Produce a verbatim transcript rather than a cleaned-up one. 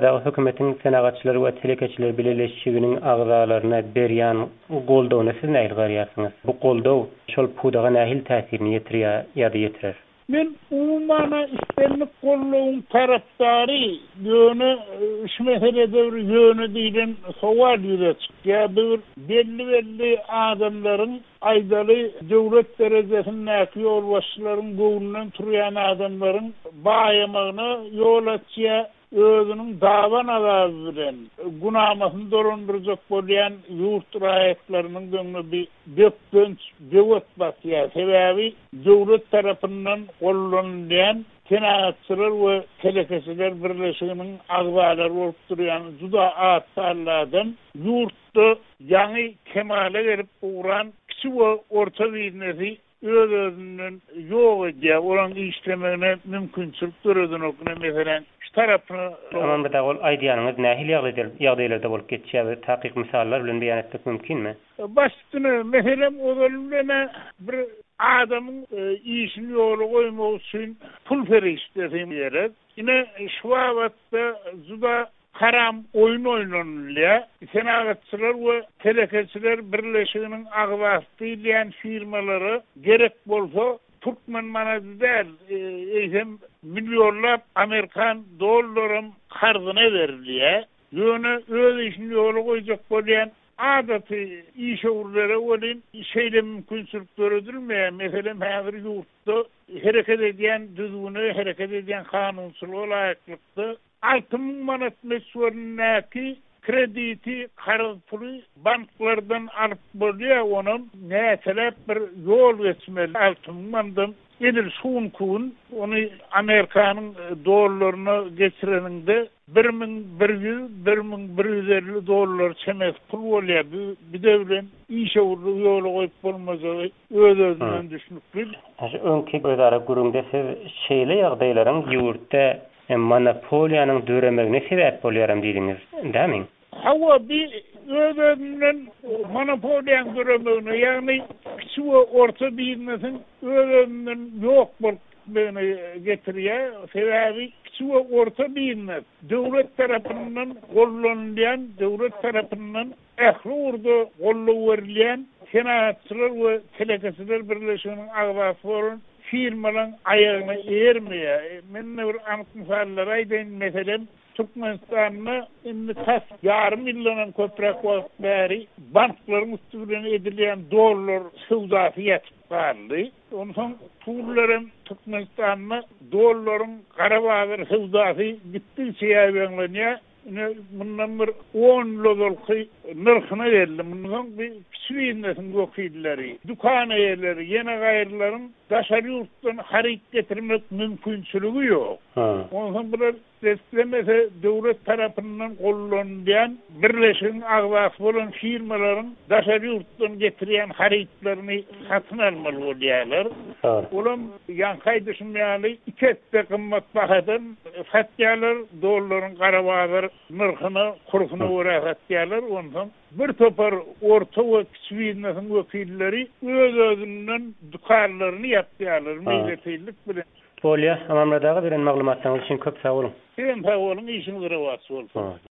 Amramlada hökümetin senagatçylary we telekeçiler birleşiginiň agzalaryna berýän goldawyny siz näme garýarsyňız? Bu goldaw şol pudaga nähil täsirini ýetirýär ýa-da ýetirer? Men umumana istenlik gollawın tarapdary ýöne şu meselede bir ýöne diýen sowal ýüretip ýa bir belli belli adamlaryň aýdaly döwlet derejesindäki ýol başçylaryň göwnünden turýan adamlaryň baýamagyna ýol açýa özünün dawan azabı bilen günahmasyny dorandyrjak bolýan ýurt raýatlarynyň göňüne bir döpdönç döwet basýar. Sebäbi döwlet tarapyndan gollanýan senagatçylar we telekeçiler birleşiginiň agzalary bolup durýan juda atlardan ýurtda ýany kemale gelip uğran kiçi we orta biznesi öz-özünden ýok edýär. Oran işlemegine mümkinçilik görüdün okuna meselen tarapyny aman bu da ol aýdýanyňyz nähil ýagdaýlarda bolup geçýär, takyk misallar bilen beýan etmek mümkinmi? Başlyny meselem olalmana bir adamyň işini ýola goýmak üçin pul ferişdirýän ýere. Ine şu wagtda juda haram oyun oynanýar. Senagatçylar we telekeçiler birleşiginiň agzasty diýen firmalary gerek bolsa Türkmen manazder eýsem milyonlap Amerikan dollarym karzyna berilýär. Ýöne öz işini ýola goýjak bolýan adaty iş urlary bolýan şeýle mümkinçilik görüldürmeýär. Meselem häzir ýurtda hereket edýän düzgüni, hereket edýän kanunçylyk laýyklykdy. altı ming manat meşgulnäki krediti karız pulu banklardan alıp bolýar, onuň näçelep bir ýol geçmeli. altı ming mandan edil suwun kuwun onu Amerikanyň dollaryna geçireninde bir ming bir ýüz bir ming bir ýüz elli dollar çemek pul bolýar. Bir de bilen işe urdu ýola goýup bolmasagy öz-özünden düşünüp bil. Aşy öňki gözara gurunda siz şeýle ýagdaýlaryň ýurtda monopoliýanyň döremegine sebäp bolýaram diýdiňiz, dämi? Hawa bir öz-özünden monopoliýanyň döremegine, ýagny kiçi we orta biznesin öz-özünden ýok bolmagyny getirýär. Sebäbi kiçi we orta biznes döwlet tarapyndan gollanýan, döwlet tarapyndan ähli urdu gollaw berilýän senagatçylar we telekeçiler birleşiginiň agzasy bolan firmaların ayağına eğirmeye. Men bir anık misallar aydın meselem Türkmenistan'na indi kas yarım milyonun köprek wagt bäri bankların üstüne edilen dollar sowdasy ýetip bardy. Ondan soň pullarym Türkmenistan'na dolların Garabağır sowdasy gitti şeýäbenlenýär. Bundan bir on lodolky nırxına verildi. Bundan bir küçüğündesin gökilleri, dukan yerleri, yeni gayrıların daşarı yurttan harit getirmek mümkünçülüğü yok. Ondan bir destemese devlet tarafından kullanılan birleşiğin agzası olan firmaların daşarı yurttan getiriyen haritlerini satın almalı oluyorlar. Olam yankay düşünmeyeli iki ette kımmat bakadan satyalar doların Karabağlar nırxına, kurkuna uğra satyalar. Ondan bir topar orta ve küçüğündesin vekilleri öz-özünden dukarlarını yaptılar. Milletillik bile. Polya, Amramladaga beren maglumatlaryňyz üçin köp sag bolun. Sen sag bolun, işiniz rawat bolsun.